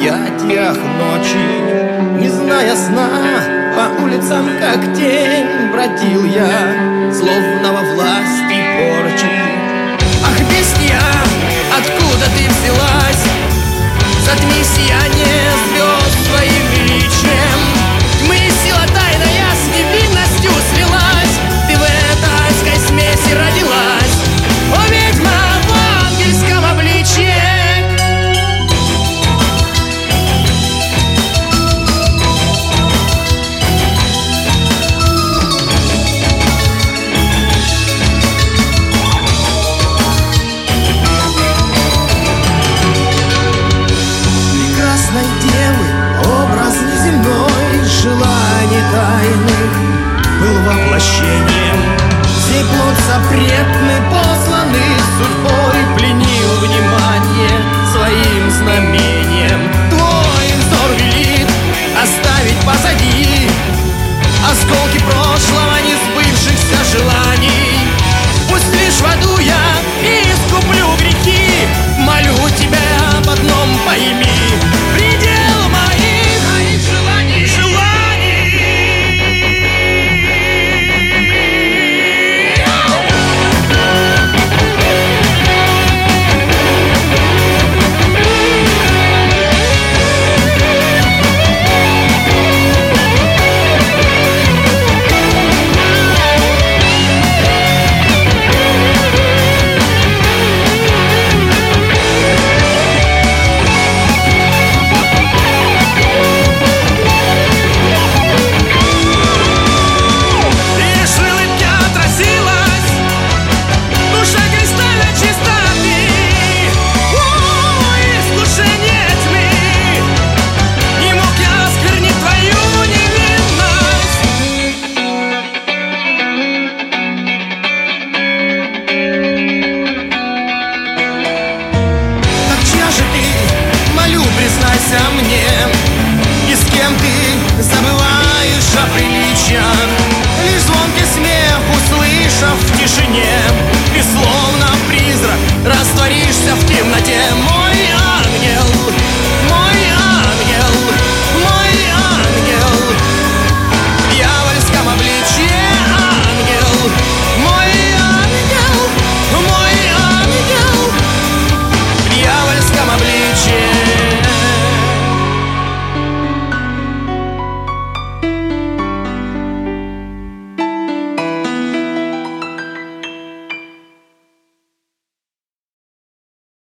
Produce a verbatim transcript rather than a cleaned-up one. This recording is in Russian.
объятиях ночи. Не зная сна, по улицам как тень бродил я, словно во власти порчи. Ах, песня, откуда ты взялась? Затми сияние звезд своим величием. Тьмы сила тайная с невинностью слилась. Ты в этой смеси родилась, о ведьма в ангельском обличье. Желаний тайных был воплощением. Сей плод запретный, посланный судьбой, пленил внимание своим знамением. Твой взор велит оставить позади осколки прошлого, не сбывшихся желаний. Пусть лишь в аду я искуплю грехи, молю тебя об одном пойми: предел моих, моих желаний, желаний. Признайся мне, и с кем ты забываешь о приличиях, лишь звонкий смех услышав в тишине.